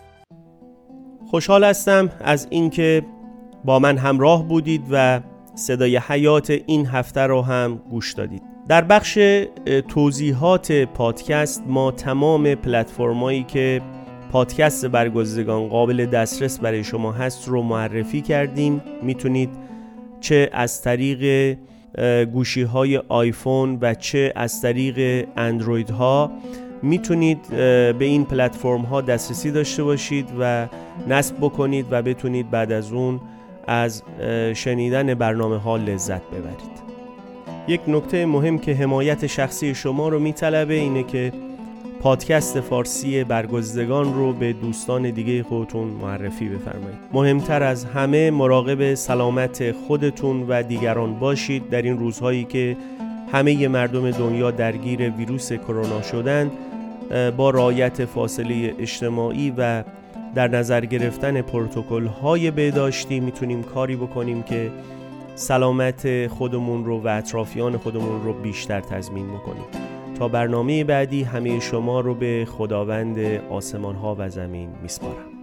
خوشحال هستم از اینکه با من همراه بودید و صدای حیات این هفته رو هم گوش دادید. در بخش توضیحات پادکست ما تمام پلتفرمایی که پادکست برگزیدگان قابل دسترس برای شما هست رو معرفی کردیم. میتونید چه از طریق گوشی های آیفون و چه از طریق اندروید ها میتونید به این پلتفرم ها دسترسی داشته باشید و نصب بکنید و بتونید بعد از اون از شنیدن برنامه ها لذت ببرید. یک نکته مهم که حمایت شخصی شما رو میطلبه اینه که پادکست فارسی برگزیدگان رو به دوستان دیگه خودتون معرفی بفرمایید. مهمتر از همه مراقب سلامت خودتون و دیگران باشید در این روزهایی که همه مردم دنیا درگیر ویروس کرونا شدن. با رعایت فاصله اجتماعی و در نظر گرفتن پروتکل‌های بهداشتی میتونیم کاری بکنیم که سلامت خودمون رو و اطرافیان خودمون رو بیشتر تضمین بکنیم. تا برنامه بعدی همه شما رو به خداوند آسمان ها و زمین میسپارم.